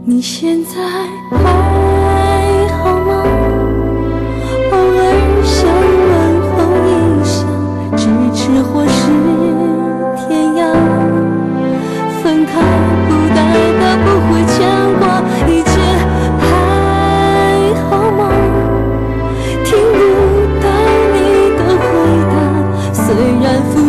你现在还好吗？偶尔想问候一声，咫尺或是天涯。分开不代表不会牵挂，一切还好吗？听不到你的回答，虽然